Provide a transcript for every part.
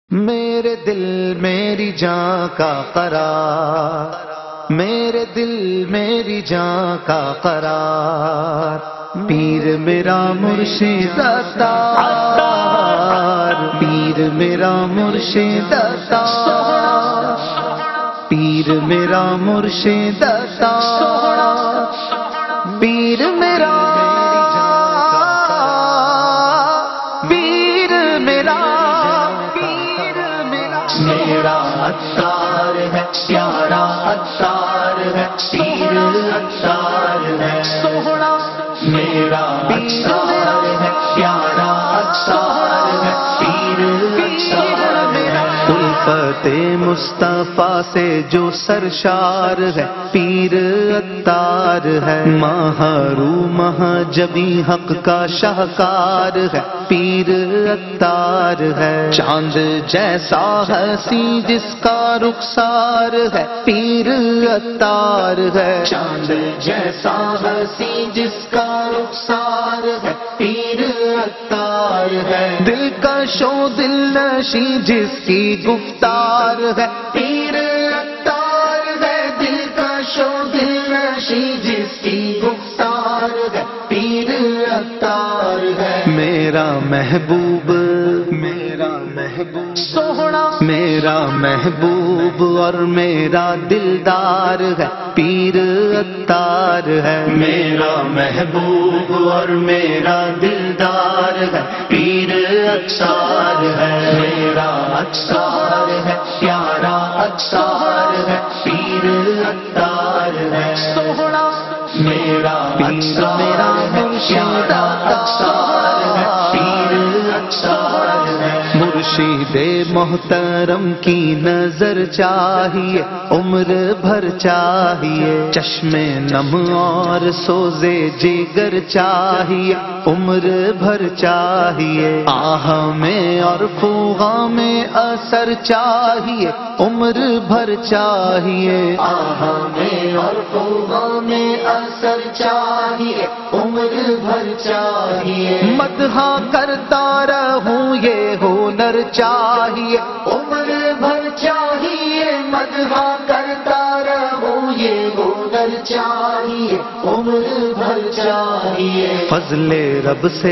میرے دل میری جان کا قرار، میرے دل میری جان کا قرار، پیر میرا مرشد عطار، پیر میرا مرشد عطار، پیر میرا مرشد عطار، پیر میرا میرا عطار ہے، پیارا عطار ہے، پیر عطار ہے، سوہنا میرا عطار ہے، پیارا عطار ہے، پیر عطار ہے، الفت مصطفیٰ سے جو سرشار ہے، پیر عطار ہے، محروم جبی حق کا شاہکار ہے، پیر عطار ہے، چاند جیسا حسین جس کا رخسار ہے، پیر عطار ہے، چاند جیسا حسین جس کا رخسار ہے، پیر عطار ہے، دل کا شو دل نشی جس کی گفتار ہے، پیر عطار ہے، دل کا شو دل نشی جس کی گفتار ہے، پیر عطار ہے، میرا محبوب میرا محبوب سوہنا میرا محبوب اور میرا دلدار ہے، پیر عطار ہے، میرا محبوب اور میرا دلدار ہے، پیر عطار ہے، میرا عطار ہے، پیارا عطار ہے، پیر عطار ہے، سوہنا میرا عطار ہے، پیارا عطار ہے، پیر عطار ہے، مرشد محترم کی نظر چاہیے، عمر بھر چاہیے، چشم نم اور سوزے جگر چاہیے، عمر بھر چاہیے، آہ میں اور فوغا میں اثر چاہیے، عمر بھر چاہیے، آہ میں اور فوغا میں اثر چاہیے، عمر بھر چاہیے، مدح کرتا رہوں یہ ہنر چاہیے، عمر بھر چاہیے، مدح کرتا رہوں یہ ہنر چاہیے، عمر بھر چاہیے، فضل رب سے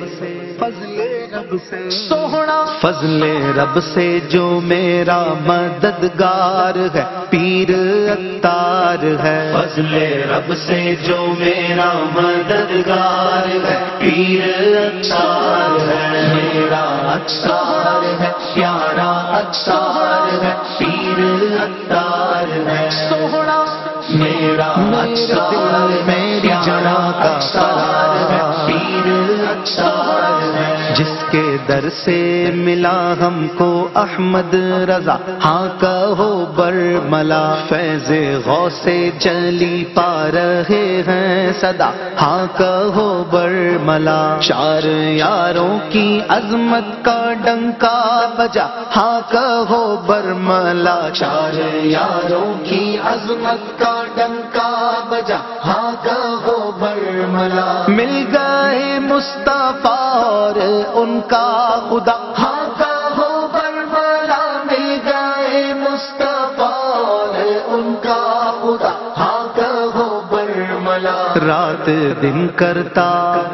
سوہنا فضل رب سے جو میرا مددگار ہے، پیر عطار ہے، فضل رب سے جو میرا مددگار ہے، پیر عطار ہے، میرا عطار ہے، پیارا عطار ہے، پیر عطار ہے، سوہنا میرا عطار میری جان کا قرار ہے، پیر عطار ہے، جس کے در سے ملا ہم کو احمد رضا، ہاں کہو برملا، فیض غوث جلی پا رہے ہیں صدا، ہاں کہو برملا، چار یاروں کی عظمت کا ڈنکا بجا، ہاں کہو برملا، چار یاروں کی عظمت کا ڈنکا بجا، ہاں کہو برملا، مل گئے مصطفیٰ اور ان کا خدا، ہاں کہو برملا، مل گئے مصطفیٰ اور ان کا خدا، ہاں کہو برملا، رات دن کرتا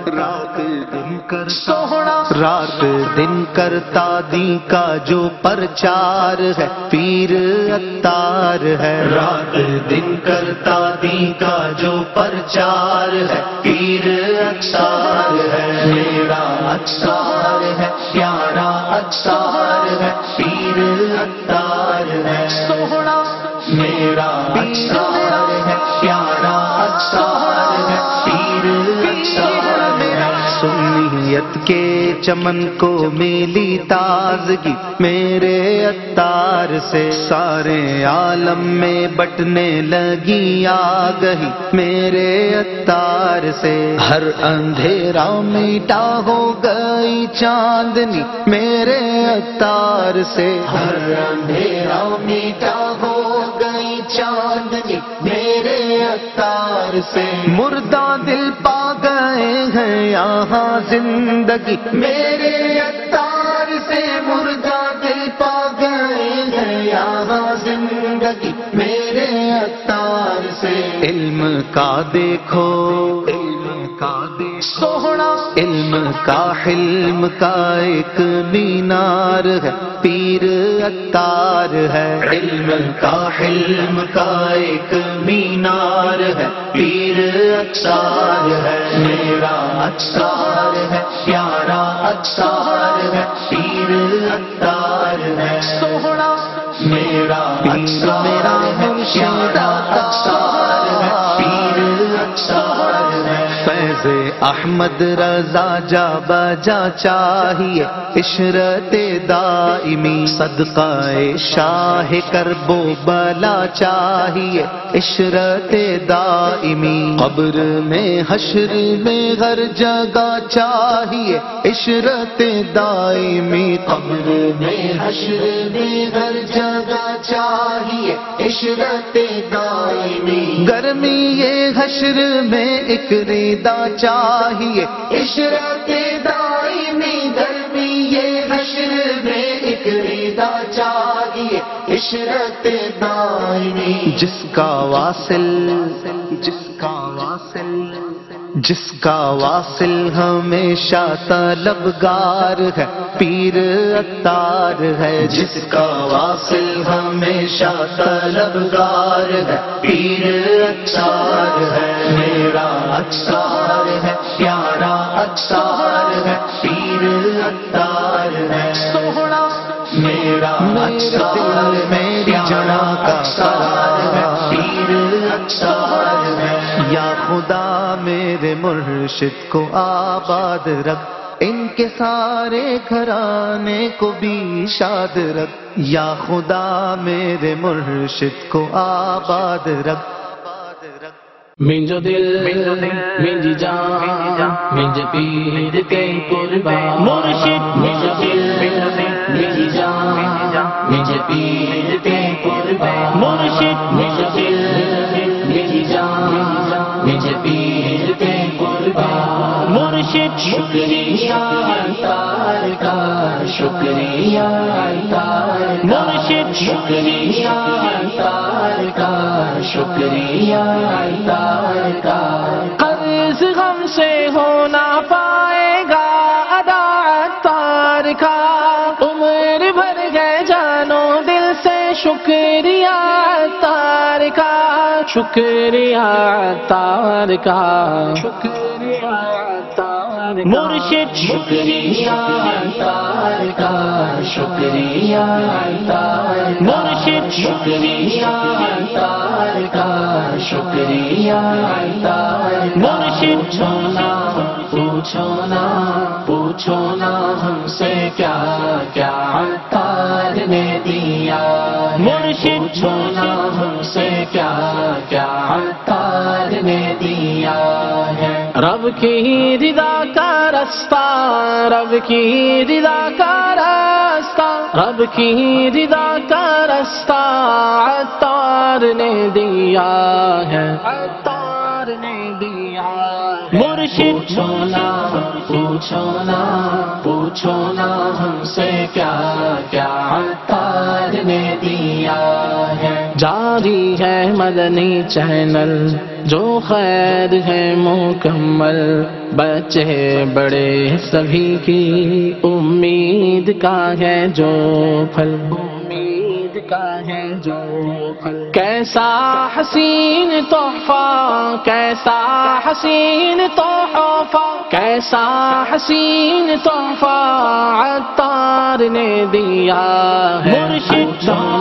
سوہنا رات دن کرتا دین کا جو پرچار ہے، پیر عطار ہے، رات دن کرتا دین کا جو پرچار ہے، پیر عطار ہے، میرا عطار ہے، پیارا عطار ہے، پیر عطار ہے، سوہنا میرا عطار ہے، پیارا عطار ہے، پیر عطار ہے، سنیت کے چمن کو ملی تازگی میرے عطار سے، سارے عالم میں بٹنے لگی آگہی میرے عطار سے، ہر اندھیرا میٹا ہو گئی چاندنی میرے عطار سے، ہر اندھیرا میٹا ہو گئی چاندنی میرے عطار سے، مردہ دل پا گئے ہیں یہاں زندگی میرے عطار سے، مردہ دل پا علم کا دیکھو سوہنا، علم کا حلم کا ایک مینار ہے، پیر عطار ہے، علم کا حلم کا ایک مینار ہے، پیر عطار ہے، میرا عطار ہے، پیارا عطار ہے، پیر عطار ہے، سوہنا میرا میرا مرشد عطار ہے، پیر عطار ہے، فیض احمد رضا جا بجا چاہیے، عشرت دائمی صدقہ شاہ کرب و بلا چاہیے، عشرت دائمی قبر میں حشر میں ہر جگہ چاہیے، عشرت دائمی قبر میں حشر میں ہر جگہ چاہیے، عشرت دائمی گرمی یہ حشر میں ایک ردا چاہیے، عشرت دائمی گرمی یہ حشر میں ایک ردا چاہیے، عشرت دائمی جس کا واصل جس کا واصل ہمیشہ طلبگار ہے، پیر عطار ہے، جس کا واصل ہمیشہ طلبگار ہے، پیر عطار ہے، میرا عطار ہے، پیارا عطار ہے، پیر عطار ہے، سوہنا میرا عطار میری جڑا کا عطار ہے، پیر عطار ہے، یا خدا میرے مرشد کو آباد رکھ، ان کے سارے گھرانے کو بھی شاد رکھ، یا خدا میرے مرشد کو آباد رکھ، منجو دل منجی جان منج پیر کے قربان مرشد، منجو دل منجی جان منج پیر کے قربان مرشد، منجو دل منجی جان منج پیر کے قربان مرشد، شکریہ عطار کا شکریہ عطار مرشد، شکریہ عطار کا شکریہ عطار کا، قرض غم سے ہو نہ پائے گا ادا عطار کا، عمر بھر گئے جانو دل سے شکریہ عطار کا، شکریہ عطار کا، شکریہ عطار مرشد، شکریہ عطار کا شکریہ عطار مرشد، شکریہ عطار کا شکریہ عطار مرشد، پوچھو نا ہم سے کیا کیا عطار نے دیا، مرشد چھونا ہم سے کیا کیا عطار نے دیا ہے، رب کی رضا کا راستہ، رب کی رضا کا راستہ، رب کی رضا کا راستہ عطار نے دیا ہے، عطار نے دیا ہے، مرشد پوچھو نا ہم سے کیا کیا عطار نے دیا ہے، جاری ہے مدنی چینل جو خیر ہے مکمل، بچے بڑے سبھی کی امید کا ہے جو پھل، امید کا ہے جو پھل، کیسا حسین تحفہ، کیسا حسین تحفہ، کیسا حسین تحفہ عطار نے دیا ہے، مرشد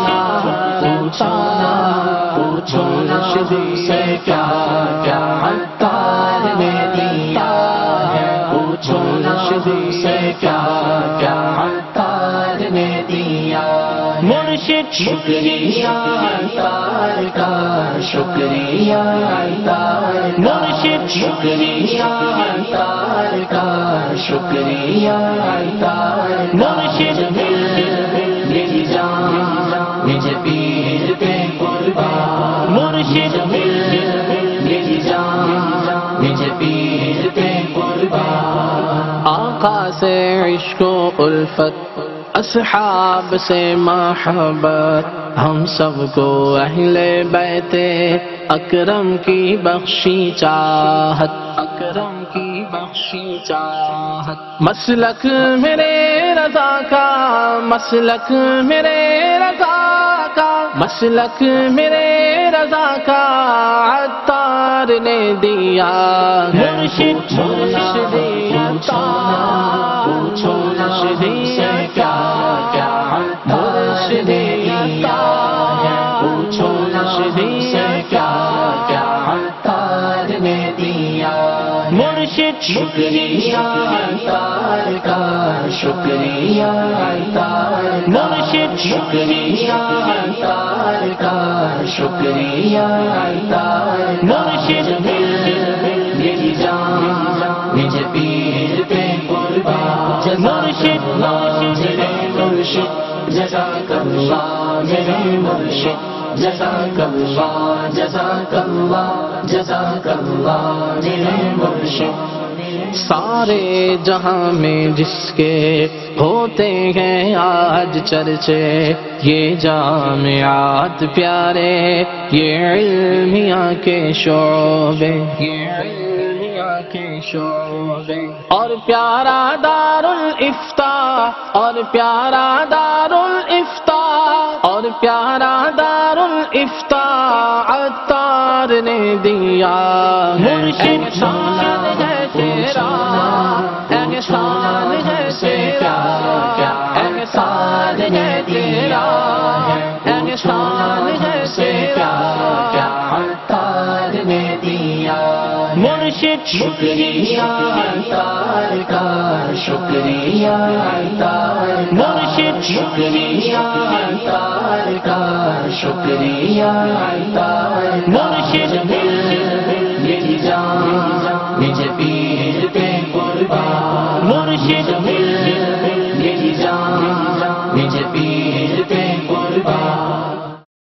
پوچھو نا ہم سے کیا کیا عطار نے دیا ہے، پوچھو نا ہم سے کیا کیا عطار نے دیا، مرشد شکریہ عطار کا شکریہ عطار مرشد، شکریہ عطار کا شکریہ عطار مرشد، میری جان مجھے پیر پہ قربان مرشد، میری جان مجھے پیر پہ قربان، آقا سے عشق و الفت اصحاب سے محبت ہم سب کو اہل بیت اکرم کی بخشی چاہت، اکرم کی بخشی چاہت۔ مسلک میرے رضا کا، مسلک میرے رضا کا، مسلک میرے رضا کا عطار نے دیا ہے۔ مرشد مرشدی عطار، پوچھو مرشدی کیا کیا مرشدی عطار، پوچھو مرشدی کیا کیا عطار نے دیا۔ مرشد شکریہ عطار کا، شکریہ عطار، مرشد شکریہ عطار کا، شکریہ عطار، مرشد میری جان مجھے پیر پہ قربان، مرشد میرے مرشد جزاک اللہ، میرے مرشد جزاک اللہ، جزاک اللہ، جزاک اللہ، میرے مرشد۔ سارے جہاں میں جس کے ہوتے ہیں آج چرچے، یہ جامعات پیارے، یہ علمیہ کے شعبے، یہ علمیہ کے شعبے، اور پیارا دار الافتاء، اور پیارا دار الافتاء، اور پیارا دار الافتاء عطار نے دیا۔ مرشد شان ہے تیرا، احسان ہے تیرا، احسان ہے تیرا، احسان ہے تیرا، عطار نے دیا۔ مرشد شکریہ عطار کا، شکریہ عطار، مرشد شکریہ عطار کا، شکریہ عطار، مرشد میری جان مجھے پیر پہ